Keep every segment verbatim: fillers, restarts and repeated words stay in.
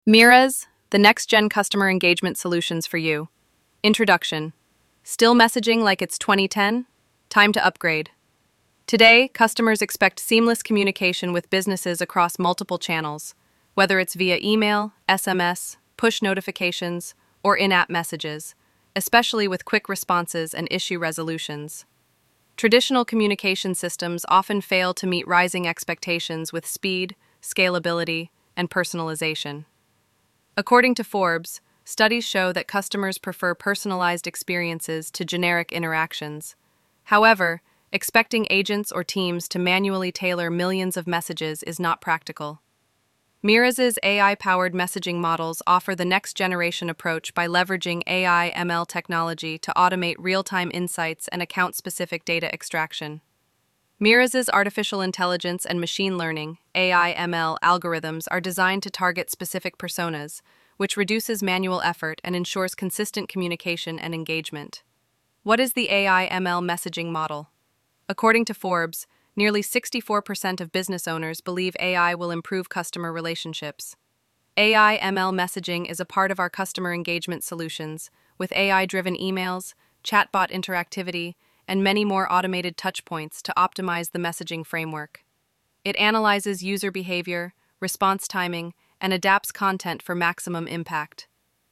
Miras, the next-gen customer engagement solutions for you. Introduction. Still messaging like it's twenty ten? Time to upgrade. Today, customers expect seamless communication with businesses across multiple channels, whether it's via email, S M S, push notifications, or in-app messages, especially with quick responses and issue resolutions. Traditional communication systems often fail to meet rising expectations with speed, scalability, and personalization. According to Forbes, studies show that customers prefer personalized experiences to generic interactions. However, expecting agents or teams to manually tailor millions of messages is not practical. Miras's A I-powered messaging models offer the next-generation approach by leveraging A I M L technology to automate real-time insights and account-specific data extraction. Miras's artificial intelligence and machine learning A I M L algorithms are designed to target specific personas, which reduces manual effort and ensures consistent communication and engagement. What is the A I M L messaging model? According to Forbes, nearly sixty-four percent of business owners believe A I will improve customer relationships. A I M L messaging is a part of our customer engagement solutions, with A I-driven emails, chatbot interactivity, and many more automated touchpoints to optimize the messaging framework. It analyzes user behavior, response timing, and adapts content for maximum impact.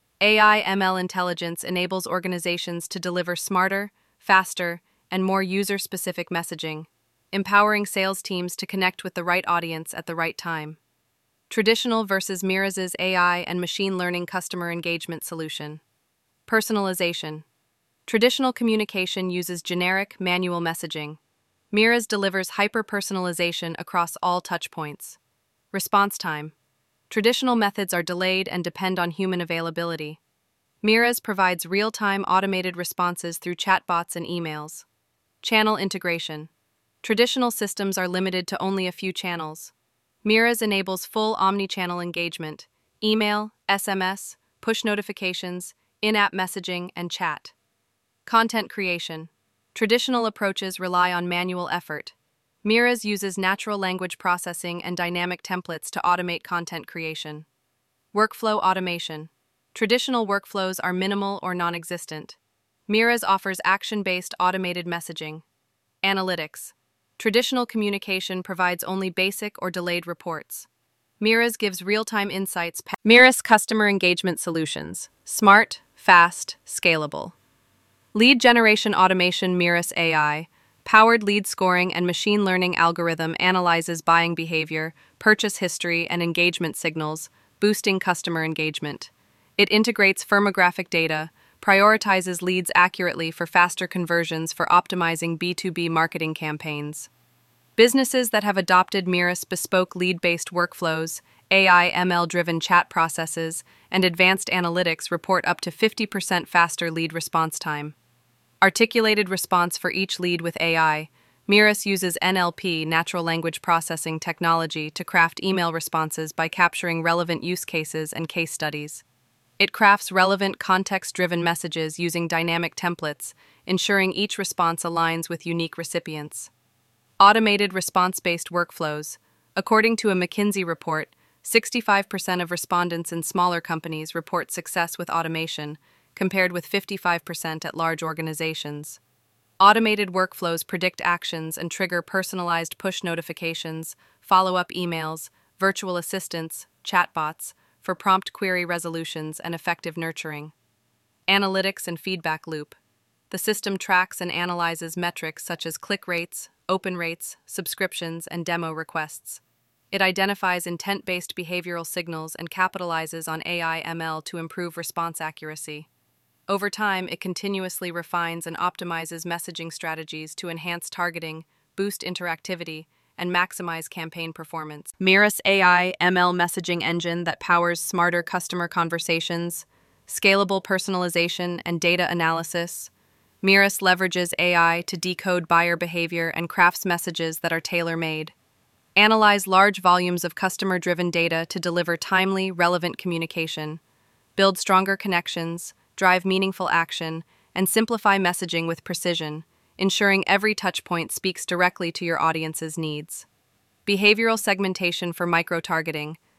A I M L intelligence enables organizations to deliver smarter, faster, and more user-specific messaging, empowering sales teams to connect with the right audience at the right time. Traditional versus Miras's A I and machine learning customer engagement solution. Personalization. Traditional communication uses generic, manual messaging. Miras delivers hyper-personalization across all touchpoints. Response time. Traditional methods are delayed and depend on human availability. Miras provides real-time automated responses through chatbots and emails. Channel integration. Traditional systems are limited to only a few channels. Miras enables full omni-channel engagement: email, S M S, push notifications, in-app messaging, and chat. Content creation. Traditional approaches rely on manual effort. Miras uses natural language processing and dynamic templates to automate content creation. Workflow automation. Traditional workflows are minimal or non-existent. Miras offers action-based automated messaging. Analytics. Traditional communication provides only basic or delayed reports. Miras gives real-time insights. Miras Customer Engagement Solutions. Smart, fast, scalable. Lead generation automation. Miras A I, powered lead scoring and machine learning algorithm analyzes buying behavior, purchase history, and engagement signals, boosting customer engagement. It integrates firmographic data, prioritizes leads accurately for faster conversions for optimizing B two B marketing campaigns. Businesses that have adopted Miras bespoke lead-based workflows, A I M L-driven chat processes, and advanced analytics report up to fifty percent faster lead response time. Articulated response for each lead with A I. Miras uses N L P, natural language processing technology, to craft email responses by capturing relevant use cases and case studies. It crafts relevant, context-driven messages using dynamic templates, ensuring each response aligns with unique recipients. Automated response-based workflows. According to a McKinsey report, sixty-five percent of respondents in smaller companies report success with automation, compared with fifty-five percent at large organizations. Automated workflows predict actions and trigger personalized push notifications, follow-up emails, virtual assistants, chatbots, for prompt query resolutions and effective nurturing. Analytics and feedback loop. The system tracks and analyzes metrics such as click rates, open rates, subscriptions, and demo requests. It identifies intent-based behavioral signals and capitalizes on A I M L to improve response accuracy. Over time, it continuously refines and optimizes messaging strategies to enhance targeting, boost interactivity, and maximize campaign performance. Miras A I M L messaging engine that powers smarter customer conversations, scalable personalization, and data analysis. Miras leverages A I to decode buyer behavior and crafts messages that are tailor-made. Analyze large volumes of customer-driven data to deliver timely, relevant communication. Build stronger connections, drive meaningful action, and simplify messaging with precision, ensuring every touchpoint speaks directly to your audience's needs. Behavioral segmentation for micro-targeting.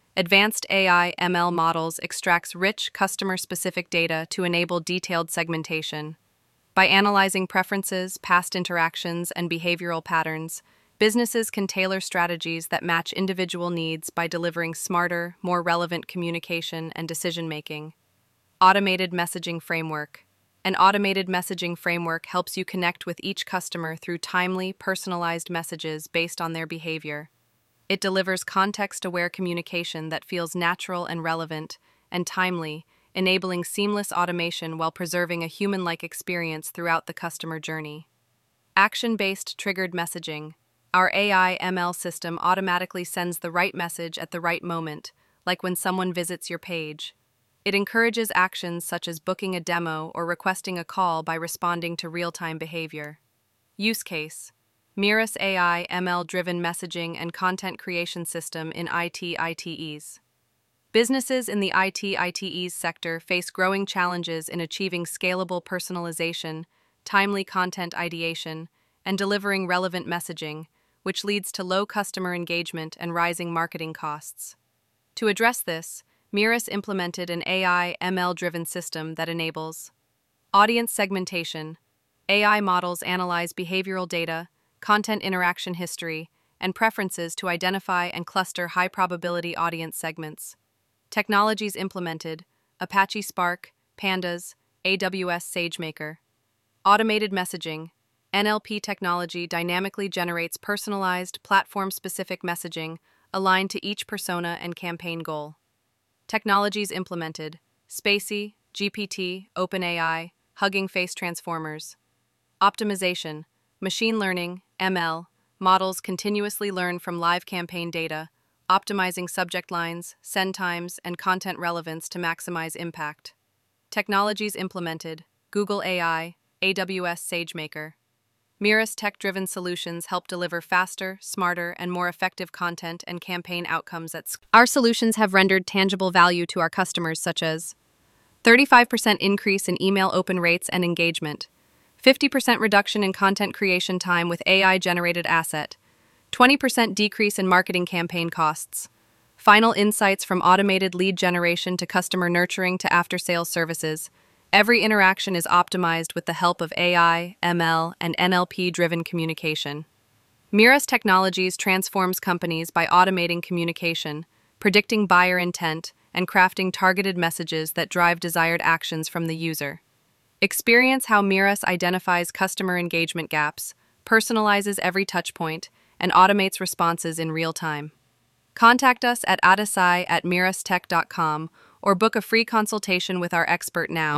Advanced A I M L models extracts rich, customer-specific data to enable detailed segmentation. By analyzing preferences, past interactions, and behavioral patterns, businesses can tailor strategies that match individual needs by delivering smarter, more relevant communication and decision-making. Automated messaging framework. An automated messaging framework helps you connect with each customer through timely, personalized messages based on their behavior. It delivers context-aware communication that feels natural and relevant and timely, enabling seamless automation while preserving a human-like experience throughout the customer journey. Action-based triggered messaging. Our A I M L system automatically sends the right message at the right moment, like when someone visits your page. It encourages actions such as booking a demo or requesting a call by responding to real-time behavior. Use case: Mirus A I M L-driven messaging and content creation system in I T I T Es. Businesses in the I T I T Es sector face growing challenges in achieving scalable personalization, timely content ideation, and delivering relevant messaging, which leads to low customer engagement and rising marketing costs. To address this, Mirus implemented an A I M L-driven system that enables audience segmentation. A I models analyze behavioral data, content interaction history, and preferences to identify and cluster high-probability audience segments. Technologies implemented: Apache Spark, Pandas, A W S SageMaker. Automated messaging. N L P technology dynamically generates personalized, platform-specific messaging aligned to each persona and campaign goal. Technologies implemented: Spacey, G P T, OpenAI, Hugging Face Transformers. Optimization. Machine learning, M L, models continuously learn from live campaign data, optimizing subject lines, send times, and content relevance to maximize impact. Technologies implemented: Google A I, A W S SageMaker. Mirus tech-driven solutions help deliver faster, smarter, and more effective content and campaign outcomes at scale. Our solutions have rendered tangible value to our customers, such as thirty-five percent increase in email open rates and engagement, fifty percent reduction in content creation time with A I-generated asset, twenty percent decrease in marketing campaign costs, final insights from automated lead generation to customer nurturing to after-sales services. Every interaction is optimized with the help of A I, M L, and N L P-driven communication. Mirus Technologies transforms companies by automating communication, predicting buyer intent, and crafting targeted messages that drive desired actions from the user. Experience how Mirus identifies customer engagement gaps, personalizes every touchpoint, and automates responses in real time. Contact us at adasai at mirustech dot com or book a free consultation with our expert now.